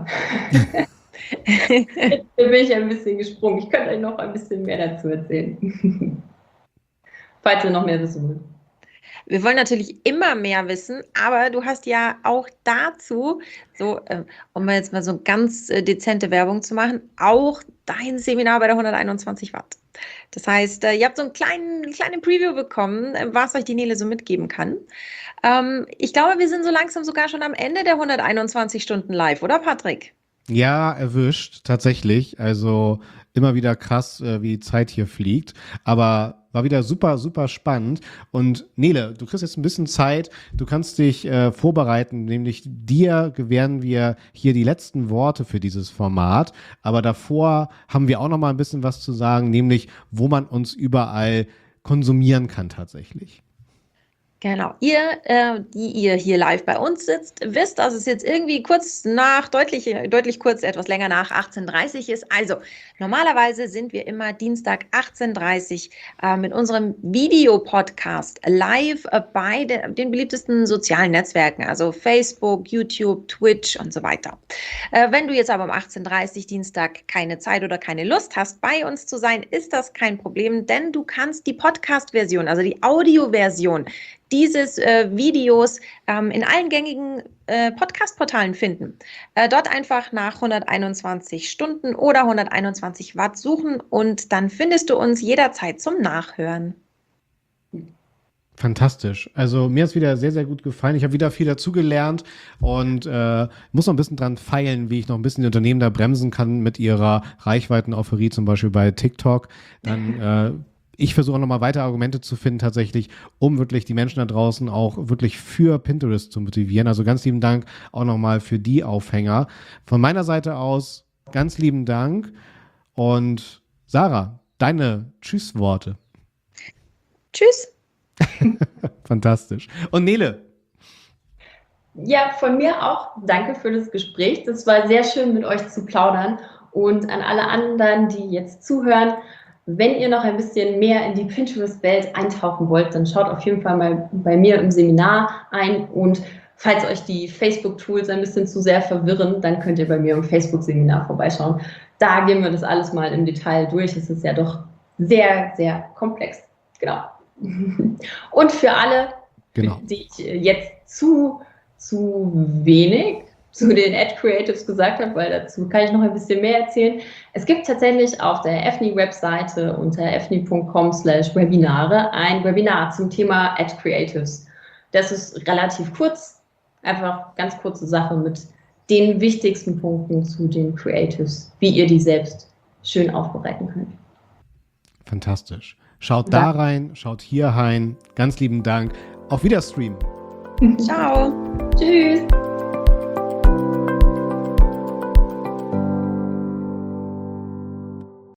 Jetzt bin ich ein bisschen gesprungen. Ich könnte euch noch ein bisschen mehr dazu erzählen. Falls ihr noch mehr wissen wollt. Wir wollen natürlich immer mehr wissen, aber du hast ja auch dazu, so, um jetzt mal so ganz dezente Werbung zu machen, auch dein Seminar bei der 121 Watt. Das heißt, ihr habt so einen kleinen Preview bekommen, was euch die Nele so mitgeben kann. Ich glaube, wir sind so langsam sogar schon am Ende der 121 Stunden live, oder Patrick? Ja, erwischt, tatsächlich. Also immer wieder krass, wie die Zeit hier fliegt. Aber war wieder super, super spannend. Und Nele, du kriegst jetzt ein bisschen Zeit. Du kannst dich vorbereiten. Nämlich dir gewähren wir hier die letzten Worte für dieses Format. Aber davor haben wir auch noch mal ein bisschen was zu sagen, nämlich wo man uns überall konsumieren kann tatsächlich. Genau. Ihr, die ihr hier live bei uns sitzt, wisst, dass es jetzt irgendwie deutlich kurz, etwas länger nach 18:30 Uhr ist. Also normalerweise sind wir immer Dienstag 18:30 Uhr mit unserem Videopodcast live bei den beliebtesten sozialen Netzwerken, also Facebook, YouTube, Twitch und so weiter. Wenn du jetzt aber um 18:30 Uhr Dienstag keine Zeit oder keine Lust hast, bei uns zu sein, ist das kein Problem, denn du kannst die Podcast-Version, also die Audioversion dieses Videos in allen gängigen Podcast-Portalen finden. Dort einfach nach 121 Stunden oder 121 Watt suchen und dann findest du uns jederzeit zum Nachhören. Fantastisch. Also mir hat es wieder sehr, sehr gut gefallen. Ich habe wieder viel dazugelernt und muss noch ein bisschen dran feilen, wie ich noch ein bisschen die Unternehmen da bremsen kann mit ihrer Reichweiteneuphorie, zum Beispiel bei TikTok. Dann ich versuche auch nochmal weitere Argumente zu finden tatsächlich, um wirklich die Menschen da draußen auch wirklich für Pinterest zu motivieren. Also ganz lieben Dank auch nochmal für die Aufhänger. Von meiner Seite aus ganz lieben Dank. Und Sarah, deine Tschüssworte. Tschüss. Fantastisch. Und Nele? Ja, von mir auch danke für das Gespräch. Das war sehr schön, mit euch zu plaudern. Und an alle anderen, die jetzt zuhören, wenn ihr noch ein bisschen mehr in die Pinterest-Welt eintauchen wollt, dann schaut auf jeden Fall mal bei mir im Seminar ein. Und falls euch die Facebook-Tools ein bisschen zu sehr verwirren, dann könnt ihr bei mir im Facebook-Seminar vorbeischauen. Da gehen wir das alles mal im Detail durch. Es ist ja doch sehr, sehr komplex. Genau. Und für alle, genau, die ich jetzt zu wenig zu den Ad-Creatives gesagt habe, weil dazu kann ich noch ein bisschen mehr erzählen. Es gibt tatsächlich auf der EFNI-Webseite unter efni.com/Webinare ein Webinar zum Thema Ad-Creatives. Das ist relativ kurz, einfach ganz kurze Sache mit den wichtigsten Punkten zu den Creatives, wie ihr die selbst schön aufbereiten könnt. Fantastisch. Schaut da rein, schaut hier rein. Ganz lieben Dank. Auf Wiederstream. Ciao. Tschüss.